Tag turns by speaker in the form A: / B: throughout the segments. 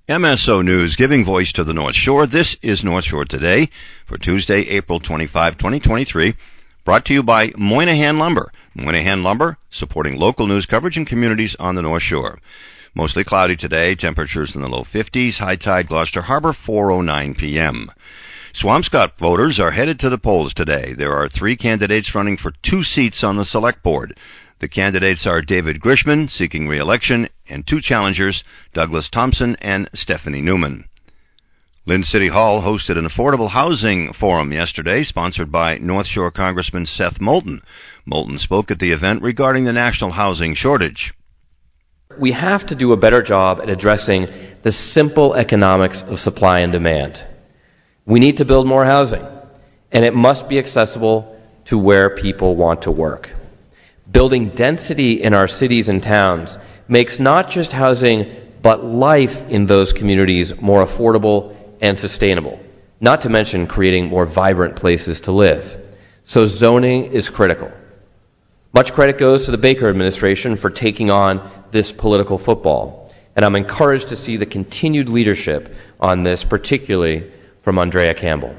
A: MSO News, giving voice to the North Shore. This is North Shore Today for Tuesday, April 25, 2023. Brought to you by Moynihan Lumber. Moynihan Lumber, supporting local news coverage in communities on the North Shore. Mostly cloudy today, temperatures in the low 50s, high tide Gloucester Harbor, 4:09 p.m. Swampscott voters are headed to the polls today. There are 3 candidates running for 2 seats on the select board. The candidates are David Grishman, seeking re-election, and 2 challengers, Douglas Thompson and Stephanie Newman. Lynn City Hall hosted an affordable housing forum yesterday, sponsored by North Shore Congressman Seth Moulton. Moulton spoke at the event regarding the national housing shortage.
B: We have to do a better job at addressing the simple economics of supply and demand. We need to build more housing, and it must be accessible to where people want to work. Building density in our cities and towns makes not just housing, but life in those communities more affordable and sustainable, not to mention creating more vibrant places to live. So zoning is critical. Much credit goes to the Baker administration for taking on this political football, and I'm encouraged to see the continued leadership on this, particularly from Andrea Campbell.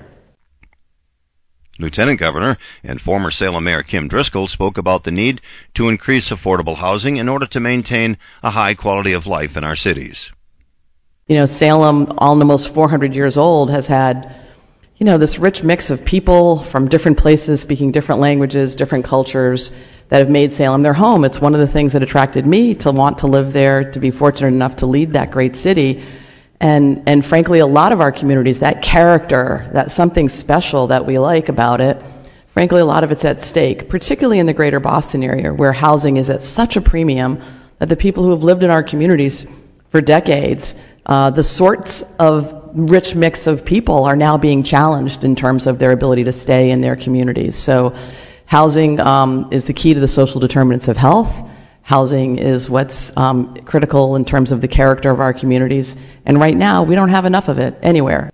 A: Lieutenant Governor and former Salem Mayor Kim Driscoll spoke about the need to increase affordable housing in order to maintain a high quality of life in our cities.
C: Salem, almost 400 years old, has had, this rich mix of people from different places speaking different languages, different cultures that have made Salem their home. It's one of the things that attracted me to want to live there, to be fortunate enough to lead that great city. And frankly, a lot of our communities, that character, that something special that we like about it, frankly, a lot of it's at stake, particularly in the greater Boston area, where housing is at such a premium that the people who have lived in our communities for decades, the sorts of rich mix of people are now being challenged in terms of their ability to stay in their communities. So housing is the key to the social determinants of health. Housing is what's critical in terms of the character of our communities. And right now, we don't have enough of it anywhere.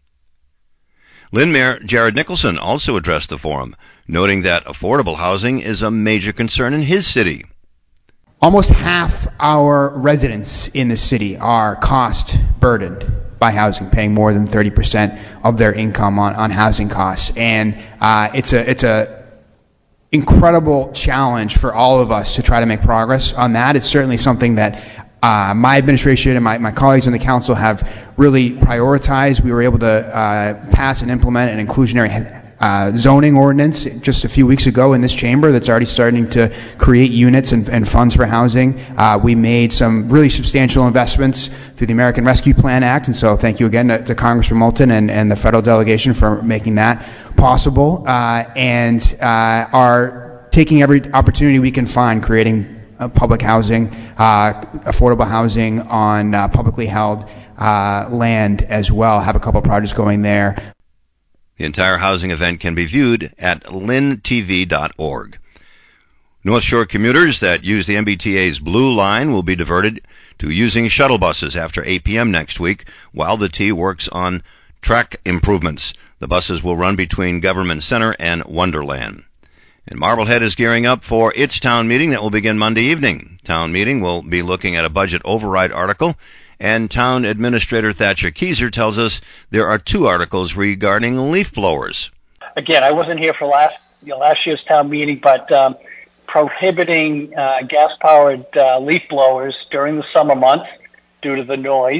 A: Lynn Mayor Jared Nicholson also addressed the forum, noting that affordable housing is a major concern in his city.
D: Almost half our residents in the city are cost burdened by housing, paying more than 30% of their income on housing costs. And it's a incredible challenge for all of us to try to make progress on that. It's certainly something that my administration and my colleagues in the council have really prioritized. We were able to pass and implement an inclusionary zoning ordinance just a few weeks ago in this chamber that's already starting to create units and funds for housing. We made some really substantial investments through the American Rescue Plan Act, and so thank you again to Congressman Moulton and the federal delegation for making that possible, and are taking every opportunity we can find creating public housing, affordable housing on publicly held land as well. Have a couple projects going there.
A: The entire housing event can be viewed at lintv.org. North Shore commuters that use the MBTA's Blue Line will be diverted to using shuttle buses after 8 p.m. next week while the T works on track improvements. The buses will run between Government Center and Wonderland. And Marblehead is gearing up for its town meeting that will begin Monday evening. Town meeting will be looking at a budget override article, and Town Administrator Thatcher Keyser tells us there are 2 articles regarding leaf blowers.
E: Again, I wasn't here for last year's town meeting, but prohibiting gas-powered leaf blowers during the summer months due to the noise.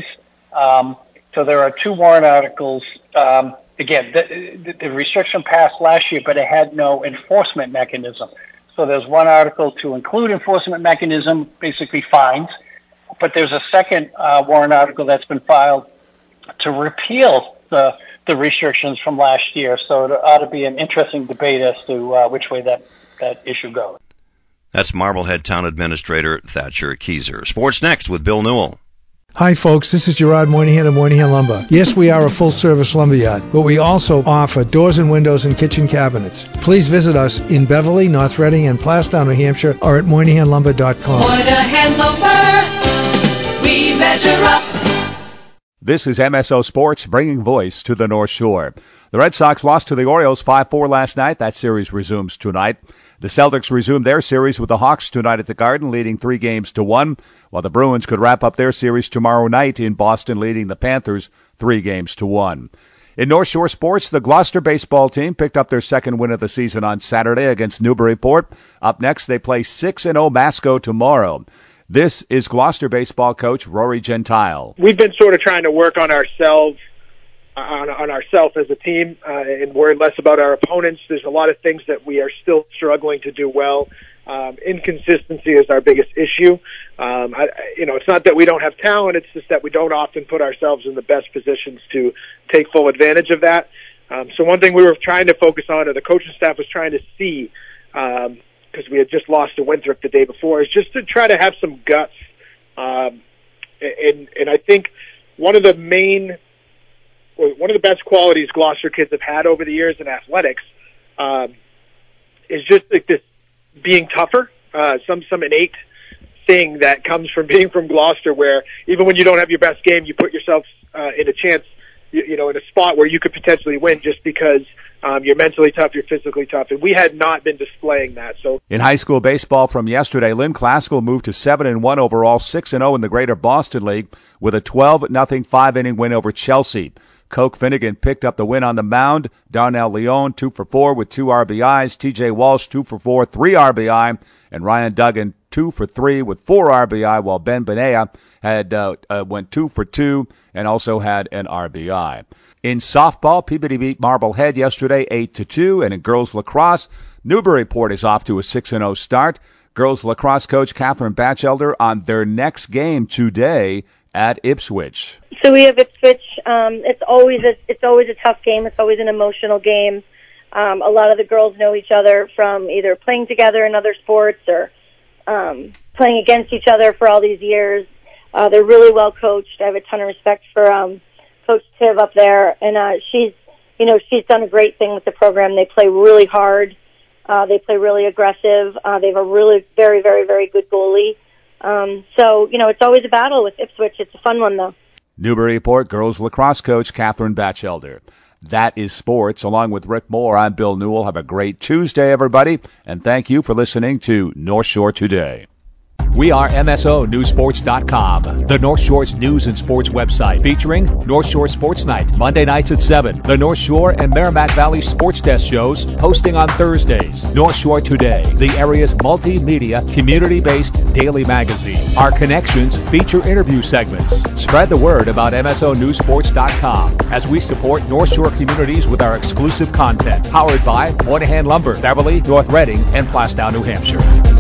E: So there are 2 warrant articles. Again, the restriction passed last year, but it had no enforcement mechanism. So there's one article to include enforcement mechanism, basically fines. But there's a second warrant article that's been filed to repeal the restrictions from last year. So it ought to be an interesting debate as to which way that issue goes.
A: That's Marblehead Town Administrator Thatcher Keyser. Sports next with Bill Newell.
F: Hi, folks. This is Gerard Moynihan of Moynihan Lumber. Yes, we are a full-service lumberyard, but we also offer doors and windows and kitchen cabinets. Please visit us in Beverly, North Reading, and Plastown, New Hampshire, or at MoynihanLumber.com.
G: Moynihan Lumber, we measure up. This is MSO Sports, bringing voice to the North Shore. The Red Sox lost to the Orioles 5-4 last night. That series resumes tonight. The Celtics resume their series with the Hawks tonight at the Garden, leading 3-1, while the Bruins could wrap up their series tomorrow night in Boston, leading the Panthers 3-1. In North Shore sports, the Gloucester baseball team picked up their second win of the season on Saturday against Newburyport. Up next, they play 6-0 Masco tomorrow. This is Gloucester baseball coach Rory Gentile.
H: We've been sort of trying to work on ourselves, on ourselves as a team, and worry less about our opponents. There's a lot of things that we are still struggling to do well. Inconsistency is our biggest issue. It's not that we don't have talent, it's just that we don't often put ourselves in the best positions to take full advantage of that. So one thing we were trying to focus on, or the coaching staff was trying to see, because we had just lost to Winthrop the day before, is just to try to have some guts. And I think one of the best qualities Gloucester kids have had over the years in athletics is just like this being tougher, some innate thing that comes from being from Gloucester, where even when you don't have your best game, you put yourself in a chance, in a spot where you could potentially win just because you're mentally tough, you're physically tough, and we had not been displaying that. So
G: in high school baseball from yesterday, Lynn Classical moved to 7-1 overall, 6-0 in the Greater Boston League with a 12-0 5-inning win over Chelsea. Coke Finnegan picked up the win on the mound. Darnell Leon 2 for 4 with 2 RBIs. TJ Walsh 2 for 4, 3 RBI, and Ryan Duggan 2 for 3 with 4 RBI, while Ben Benea had went 2 for 2 and also had an RBI. In softball, Peabody beat Marblehead yesterday 8-2, and in girls lacrosse, Newburyport is off to a 6-0 start. Girls lacrosse coach Catherine Batchelder on their next game today at Ipswich.
I: So we have Ipswich. It's always a tough game. It's always an emotional game. A lot of the girls know each other from either playing together in other sports or playing against each other for all these years. They're really well coached. I have a ton of respect for Coach Tiv up there, and she's done a great thing with the program. They play really hard. They play really aggressive. They have a really very, very, very good goalie. So it's always a battle with Ipswich. It's a fun one, though.
G: Newburyport girls lacrosse coach Catherine Batchelder. That is sports. Along with Rick Moore, I'm Bill Newell. Have a great Tuesday, everybody, and thank you for listening to North Shore Today.
J: We are MSONewsports.com, the North Shore's news and sports website, featuring North Shore Sports Night, Monday nights at 7, the North Shore and Merrimack Valley Sports Desk shows, hosting on Thursdays. North Shore Today, the area's multimedia, community-based daily magazine. Our connections feature interview segments. Spread the word about MSONewsports.com as we support North Shore communities with our exclusive content, powered by Moynihan Lumber, Beverly, North Reading, and Plastown, New Hampshire.